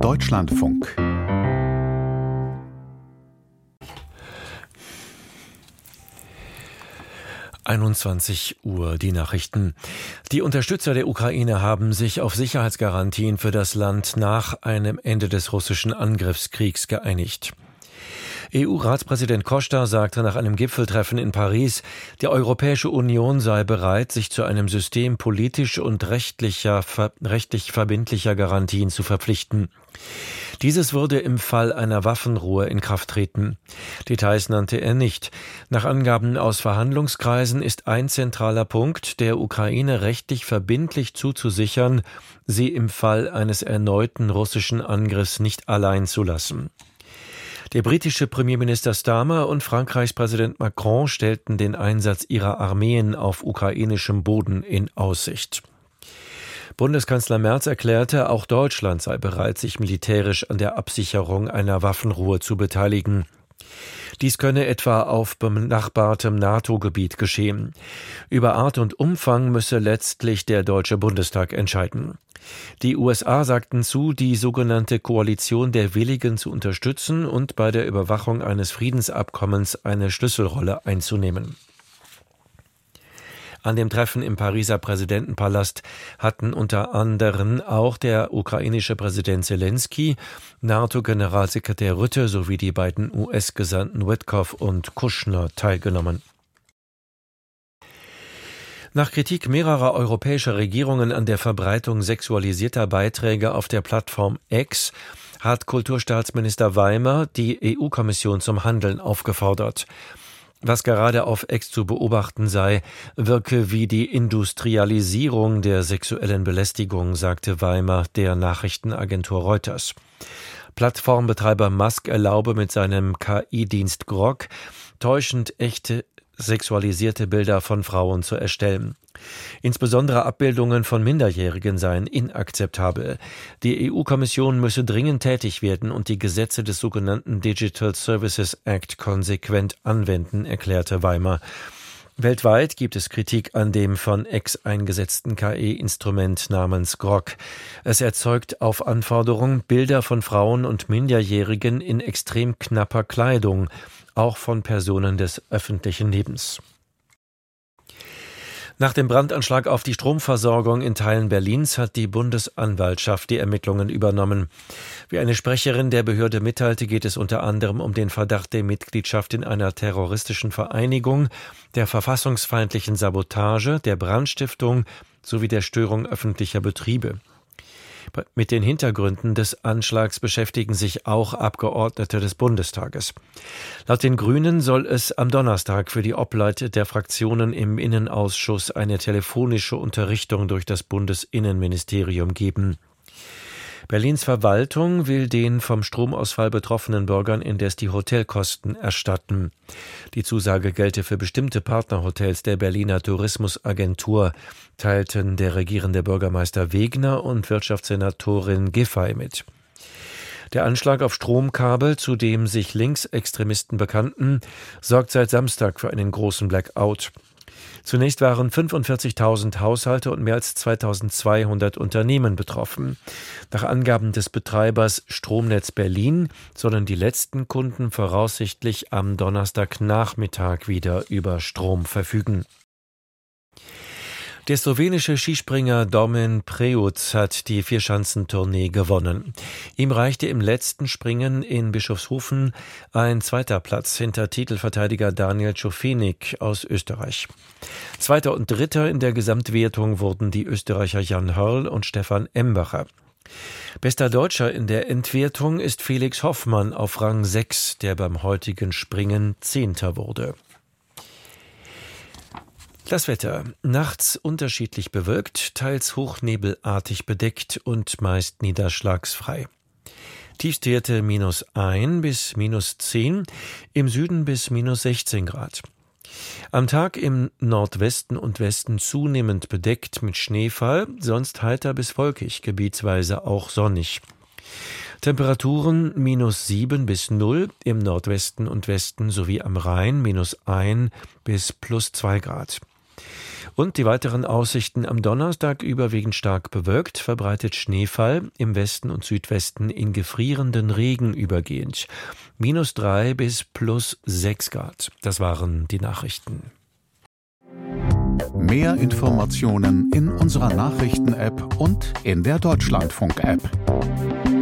Deutschlandfunk. Uhr, die Nachrichten. Die Unterstützer der Ukraine haben sich auf Sicherheitsgarantien für das Land nach einem Ende des russischen Angriffskriegs geeinigt. EU-Ratspräsident Costa sagte nach einem Gipfeltreffen in Paris, die Europäische Union sei bereit, sich zu einem System politisch und rechtlich verbindlicher Garantien zu verpflichten. Dieses würde im Fall einer Waffenruhe in Kraft treten. Details nannte er nicht. Nach Angaben aus Verhandlungskreisen ist ein zentraler Punkt, der Ukraine rechtlich verbindlich zuzusichern, sie im Fall eines erneuten russischen Angriffs nicht allein zu lassen. Der britische Premierminister Starmer und Frankreichs Präsident Macron stellten den Einsatz ihrer Armeen auf ukrainischem Boden in Aussicht. Bundeskanzler Merz erklärte, auch Deutschland sei bereit, sich militärisch an der Absicherung einer Waffenruhe zu beteiligen. Dies könne etwa auf benachbartem NATO-Gebiet geschehen. Über Art und Umfang müsse letztlich der Deutsche Bundestag entscheiden. Die USA sagten zu, die sogenannte Koalition der Willigen zu unterstützen und bei der Überwachung eines Friedensabkommens eine Schlüsselrolle einzunehmen. An dem Treffen im Pariser Präsidentenpalast hatten unter anderem auch der ukrainische Präsident Zelensky, NATO-Generalsekretär Rutte sowie die beiden US-Gesandten Witkoff und Kushner teilgenommen. Nach Kritik mehrerer europäischer Regierungen an der Verbreitung sexualisierter Beiträge auf der Plattform X hat Kulturstaatsminister Weimer die EU-Kommission zum Handeln aufgefordert. Was gerade auf X zu beobachten sei, wirke wie die Industrialisierung der sexuellen Belästigung, sagte Weimer der Nachrichtenagentur Reuters. Plattformbetreiber Musk erlaube mit seinem KI-Dienst Grok täuschend echte sexualisierte Bilder von Frauen zu erstellen. Insbesondere Abbildungen von Minderjährigen seien inakzeptabel. Die EU-Kommission müsse dringend tätig werden und die Gesetze des sogenannten Digital Services Act konsequent anwenden, erklärte Weimer. Weltweit gibt es Kritik an dem von X eingesetzten KI-Instrument namens Grok. Es erzeugt auf Anforderung Bilder von Frauen und Minderjährigen in extrem knapper Kleidung, auch von Personen des öffentlichen Lebens. Nach dem Brandanschlag auf die Stromversorgung in Teilen Berlins hat die Bundesanwaltschaft die Ermittlungen übernommen. Wie eine Sprecherin der Behörde mitteilte, geht es unter anderem um den Verdacht der Mitgliedschaft in einer terroristischen Vereinigung, der verfassungsfeindlichen Sabotage, der Brandstiftung sowie der Störung öffentlicher Betriebe. Mit den Hintergründen des Anschlags beschäftigen sich auch Abgeordnete des Bundestages. Laut den Grünen soll es am Donnerstag für die Obleute der Fraktionen im Innenausschuss eine telefonische Unterrichtung durch das Bundesinnenministerium geben. Berlins Verwaltung will den vom Stromausfall betroffenen Bürgern indes die Hotelkosten erstatten. Die Zusage gelte für bestimmte Partnerhotels der Berliner Tourismusagentur, teilten der regierende Bürgermeister Wegner und Wirtschaftssenatorin Giffey mit. Der Anschlag auf Stromkabel, zu dem sich Linksextremisten bekannten, sorgt seit Samstag für einen großen Blackout. Zunächst waren 45.000 Haushalte und mehr als 2.200 Unternehmen betroffen. Nach Angaben des Betreibers Stromnetz Berlin sollen die letzten Kunden voraussichtlich am Donnerstagnachmittag wieder über Strom verfügen. Der slowenische Skispringer Domen Prejuc hat die Vierschanzentournee gewonnen. Ihm reichte im letzten Springen in Bischofshofen ein zweiter Platz hinter Titelverteidiger Daniel Czofenik aus Österreich. Zweiter und Dritter in der Gesamtwertung wurden die Österreicher Jan Hörl und Stefan Embacher. Bester Deutscher in der Endwertung ist Felix Hoffmann auf Rang 6, der beim heutigen Springen Zehnter wurde. Das Wetter. Nachts unterschiedlich bewölkt, teils hochnebelartig bedeckt und meist niederschlagsfrei. Tiefstwerte -1 bis -10, im Süden bis -16 Grad. Am Tag im Nordwesten und Westen zunehmend bedeckt mit Schneefall, sonst heiter bis wolkig, gebietsweise auch sonnig. Temperaturen -7 bis 0, im Nordwesten und Westen sowie am Rhein -1 bis +2 Grad. Und die weiteren Aussichten: am Donnerstag überwiegend stark bewölkt, verbreitet Schneefall, im Westen und Südwesten in gefrierenden Regen übergehend. -3 bis +6 Grad. Das waren die Nachrichten. Mehr Informationen in unserer Nachrichten-App und in der Deutschlandfunk-App.